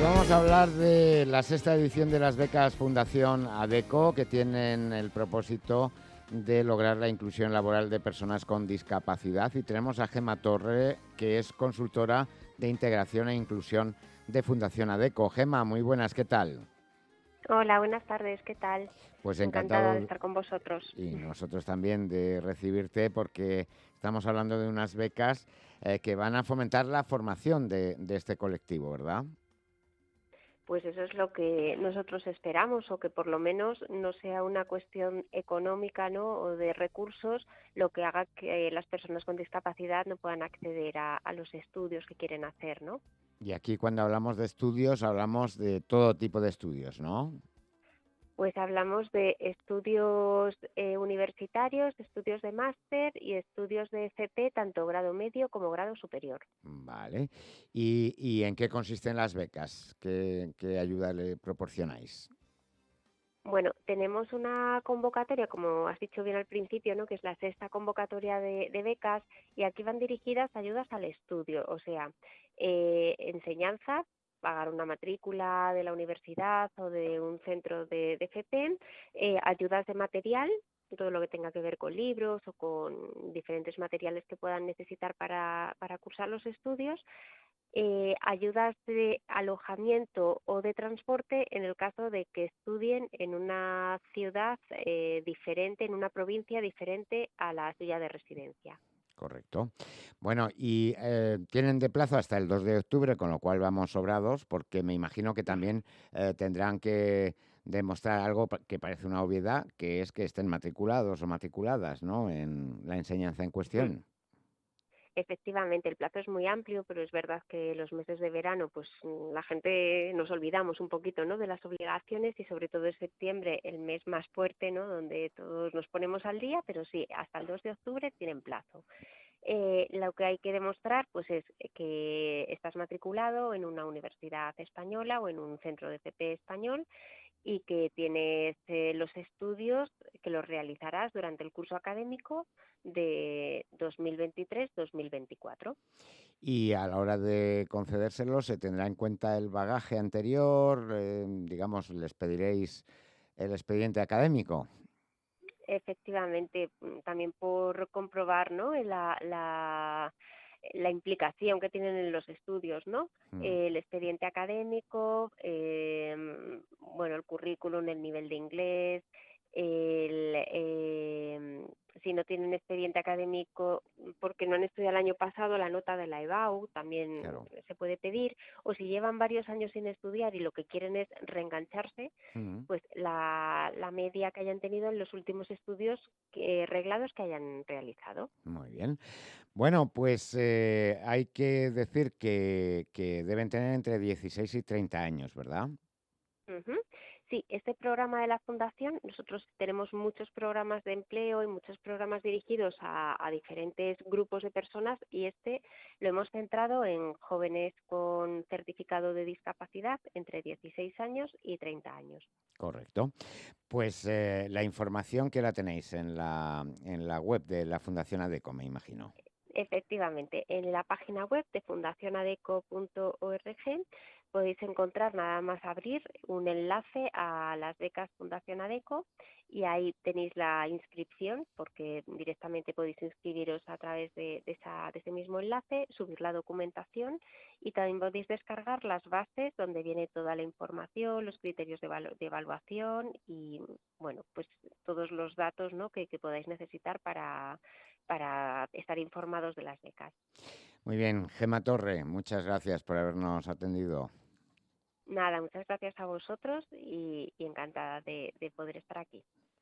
vamos a hablar de la sexta edición de las becas Fundación ADECO, que tienen el propósito de lograr la inclusión laboral de personas con discapacidad. Y tenemos a Gemma Torre, que es consultora de integración e inclusión de Fundación ADECO. Gemma, muy buenas, ¿qué tal? Hola, buenas tardes, ¿qué tal? Pues Encantada de encantado, estar con vosotros. y nosotros también, de recibirte, porque estamos hablando de unas becas que van a fomentar la formación de este colectivo, ¿verdad? Pues eso es lo que nosotros esperamos, o que por lo menos no sea una cuestión económica, ¿no?, o de recursos, lo que haga que las personas con discapacidad no puedan acceder a los estudios que quieren hacer, ¿no? Y aquí, cuando hablamos de estudios, hablamos de todo tipo de estudios, ¿no? Pues hablamos de estudios universitarios, estudios de máster y estudios de FP, tanto grado medio como grado superior. Vale. ¿Y en qué consisten las becas? ¿Qué ayuda le proporcionáis? Bueno, tenemos una convocatoria, como has dicho bien al principio, ¿no?, que es la sexta convocatoria de becas, y aquí van dirigidas ayudas al estudio, o sea, enseñanza, pagar una matrícula de la universidad o de un centro de FP, ayudas de material, todo lo que tenga que ver con libros o con diferentes materiales que puedan necesitar para cursar los estudios, ayudas de alojamiento o de transporte en el caso de que estudien en una ciudad diferente, en una provincia diferente a la suya de residencia. Correcto. Bueno, y tienen de plazo hasta el 2 de octubre, con lo cual vamos sobrados, porque me imagino que también tendrán que demostrar algo que parece una obviedad, que es que estén matriculados o matriculadas, ¿no?, en la enseñanza en Mm. cuestión. Efectivamente, el plazo es muy amplio, pero es verdad que los meses de verano, pues la gente nos olvidamos un poquito, ¿no?, de las obligaciones, y sobre todo en septiembre, el mes más fuerte, ¿no?, donde todos nos ponemos al día, pero sí, hasta el 2 de octubre tienen plazo. Lo que hay que demostrar, pues, es que estás matriculado en una universidad española o en un centro de FP español, y que tienes los estudios que los realizarás durante el curso académico de 2023-2024. Y a la hora de concedérselo, ¿se tendrá en cuenta el bagaje anterior? Digamos, ¿les pediréis el expediente académico? Efectivamente, también por comprobar, ¿no?, la implicación que tienen en los estudios, ¿no? Mm. El expediente académico, bueno, el currículum, el nivel de inglés, si no tienen expediente académico porque no han estudiado el año pasado, la nota de la EBAU también Claro. se puede pedir, o si llevan varios años sin estudiar y lo que quieren es reengancharse, Mm. pues la media que hayan tenido en los últimos estudios reglados que hayan realizado. Muy bien. Bueno, pues hay que decir que deben tener entre 16 y 30 años, ¿verdad? Ujú. Sí, este programa de la Fundación, nosotros tenemos muchos programas de empleo y muchos programas dirigidos a diferentes grupos de personas, y este lo hemos centrado en jóvenes con certificado de discapacidad entre 16 años y 30 años. Correcto. Pues la información, que la tenéis en la web de la Fundación ADECO, me imagino. Efectivamente, en la página web de fundacionadeco.org podéis encontrar, nada más abrir, un enlace a las becas Fundación ADECO, y ahí tenéis la inscripción, porque directamente podéis inscribiros a través de ese mismo enlace, subir la documentación, y también podéis descargar las bases donde viene toda la información, los criterios de evaluación y, bueno, pues todos los datos, ¿no?, que podáis necesitar para estar informados de las becas. Muy bien, Gemma Torre, muchas gracias por habernos atendido. Nada, muchas gracias a vosotros, y encantada de poder estar aquí.